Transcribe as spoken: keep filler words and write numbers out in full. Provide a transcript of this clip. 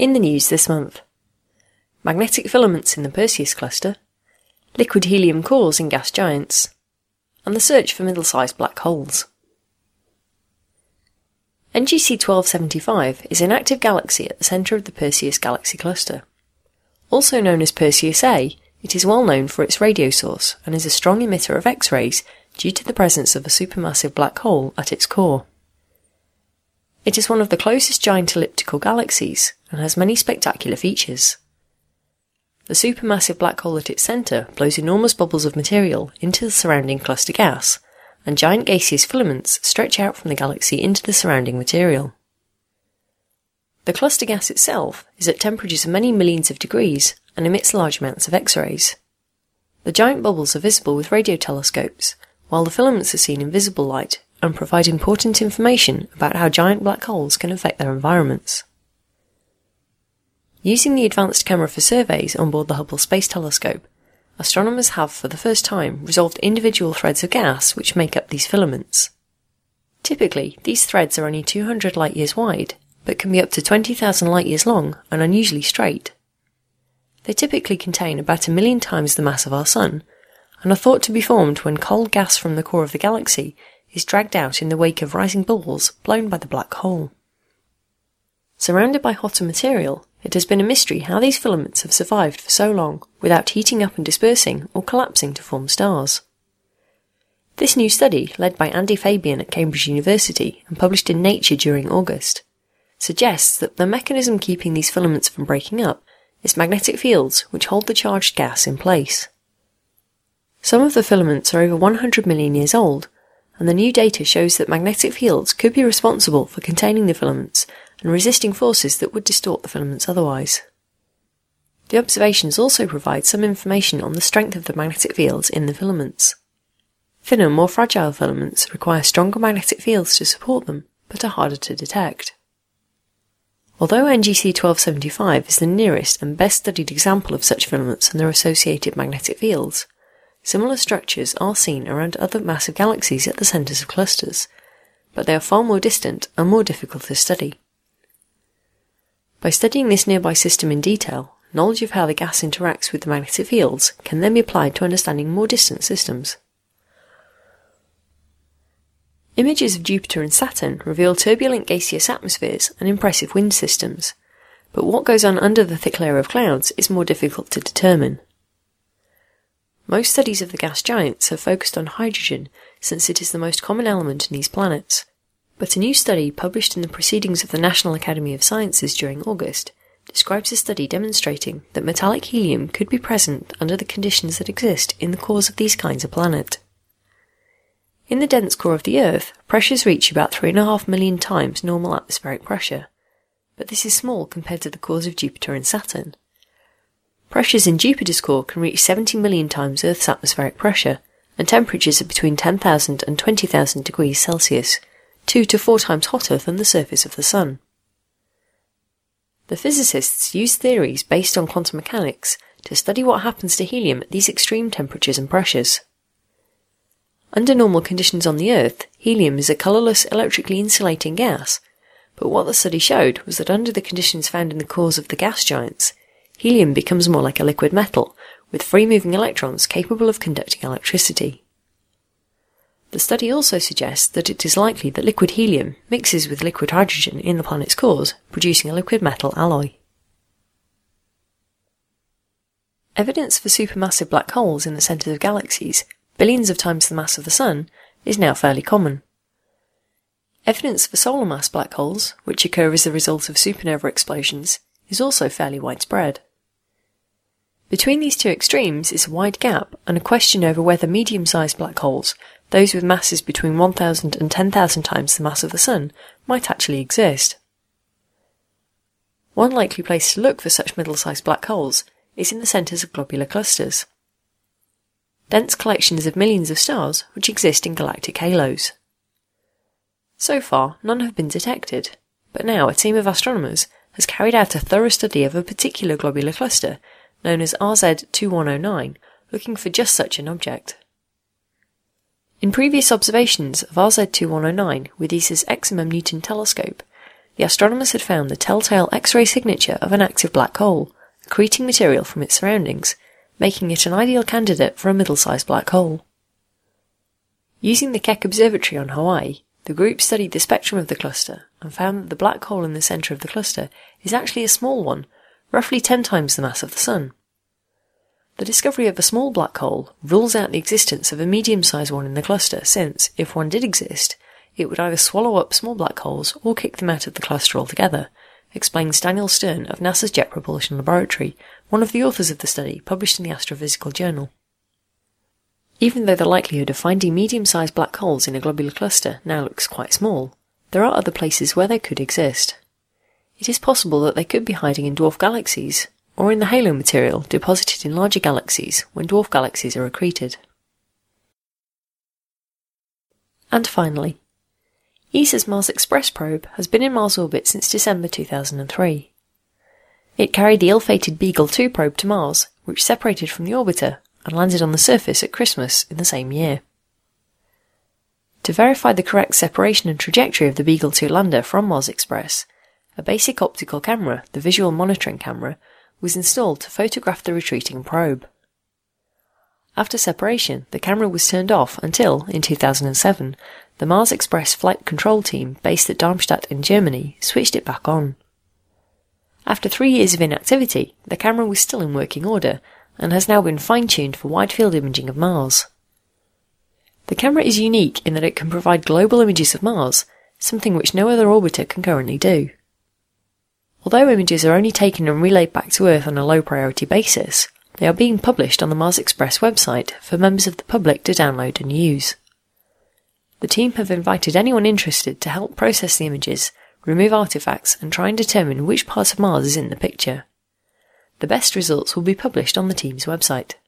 In the news this month: magnetic filaments in the Perseus cluster, liquid helium cores in gas giants, and the search for middle-sized black holes. N G C twelve seventy-five is an active galaxy at the centre of the Perseus galaxy cluster. Also known as Perseus A, it is well known for its radio source and is a strong emitter of X-rays due to the presence of a supermassive black hole at its core. It is one of the closest giant elliptical galaxies and has many spectacular features. The supermassive black hole at its centre blows enormous bubbles of material into the surrounding cluster gas, and giant gaseous filaments stretch out from the galaxy into the surrounding material. The cluster gas itself is at temperatures of many millions of degrees and emits large amounts of X-rays. The giant bubbles are visible with radio telescopes, while the filaments are seen in visible light and provide important information about how giant black holes can affect their environments. Using the advanced camera for surveys on board the Hubble Space Telescope, astronomers have for the first time resolved individual threads of gas which make up these filaments. Typically, these threads are only two hundred light-years wide, but can be up to twenty thousand light-years long and unusually straight. They typically contain about a million times the mass of our Sun, and are thought to be formed when cold gas from the core of the galaxy is dragged out in the wake of rising bubbles blown by the black hole. Surrounded by hotter material, it has been a mystery how these filaments have survived for so long without heating up and dispersing or collapsing to form stars. This new study, led by Andy Fabian at Cambridge University and published in Nature during August, suggests that the mechanism keeping these filaments from breaking up is magnetic fields which hold the charged gas in place. Some of the filaments are over one hundred million years old, and the new data shows that magnetic fields could be responsible for containing the filaments and resisting forces that would distort the filaments otherwise. The observations also provide some information on the strength of the magnetic fields in the filaments. Thinner, more fragile filaments require stronger magnetic fields to support them, but are harder to detect. Although N G C twelve seventy-five is the nearest and best studied example of such filaments and their associated magnetic fields, similar structures are seen around other massive galaxies at the centres of clusters, but they are far more distant and more difficult to study. By studying this nearby system in detail, knowledge of how the gas interacts with the magnetic fields can then be applied to understanding more distant systems. Images of Jupiter and Saturn reveal turbulent gaseous atmospheres and impressive wind systems, but what goes on under the thick layer of clouds is more difficult to determine. Most studies of the gas giants have focused on hydrogen since it is the most common element in these planets, but a new study published in the Proceedings of the National Academy of Sciences during August describes a study demonstrating that metallic helium could be present under the conditions that exist in the cores of these kinds of planet. In the dense core of the Earth, pressures reach about three point five million times normal atmospheric pressure, but this is small compared to the cores of Jupiter and Saturn. Pressures in Jupiter's core can reach seventy million times Earth's atmospheric pressure, and temperatures are between ten thousand and twenty thousand degrees Celsius, two to four times hotter than the surface of the Sun. The physicists use theories based on quantum mechanics to study what happens to helium at these extreme temperatures and pressures. Under normal conditions on the Earth, helium is a colourless, electrically insulating gas, but what the study showed was that under the conditions found in the cores of the gas giants, helium becomes more like a liquid metal, with free-moving electrons capable of conducting electricity. The study also suggests that it is likely that liquid helium mixes with liquid hydrogen in the planet's cores, producing a liquid metal alloy. Evidence for supermassive black holes in the centres of galaxies, billions of times the mass of the Sun, is now fairly common. Evidence for solar mass black holes, which occur as the result of supernova explosions, is also fairly widespread. Between these two extremes is a wide gap and a question over whether medium-sized black holes, those with masses between one thousand and ten thousand times the mass of the Sun, might actually exist. One likely place to look for such middle-sized black holes is in the centres of globular clusters, dense collections of millions of stars which exist in galactic halos. So far, none have been detected, but now a team of astronomers has carried out a thorough study of a particular globular cluster known as R Z two one zero nine, looking for just such an object. In previous observations of R Z two one zero nine with E S A's X M M Newton telescope, the astronomers had found the telltale X-ray signature of an active black hole, accreting material from its surroundings, making it an ideal candidate for a middle-sized black hole. Using the Keck Observatory on Hawaii, the group studied the spectrum of the cluster and found that the black hole in the centre of the cluster is actually a small one, roughly ten times the mass of the Sun. The discovery of a small black hole rules out the existence of a medium-sized one in the cluster since, if one did exist, it would either swallow up small black holes or kick them out of the cluster altogether, explains Daniel Stern of NASA's Jet Propulsion Laboratory, one of the authors of the study published in the Astrophysical Journal. Even though the likelihood of finding medium-sized black holes in a globular cluster now looks quite small, there are other places where they could exist. It is possible that they could be hiding in dwarf galaxies, or in the halo material deposited in larger galaxies when dwarf galaxies are accreted. And finally, E S A's Mars Express probe has been in Mars orbit since December two thousand three. It carried the ill-fated Beagle two probe to Mars, which separated from the orbiter and landed on the surface at Christmas in the same year. To verify the correct separation and trajectory of the Beagle two lander from Mars Express, a basic optical camera, the Visual Monitoring Camera, was installed to photograph the retreating probe. After separation, the camera was turned off until, in two thousand seven, the Mars Express flight control team based at Darmstadt in Germany switched it back on. After three years of inactivity, the camera was still in working order, and has now been fine-tuned for wide-field imaging of Mars. The camera is unique in that it can provide global images of Mars, something which no other orbiter can currently do. Although images are only taken and relayed back to Earth on a low-priority basis, they are being published on the Mars Express website for members of the public to download and use. The team have invited anyone interested to help process the images, remove artifacts, and try and determine which part of Mars is in the picture. The best results will be published on the team's website.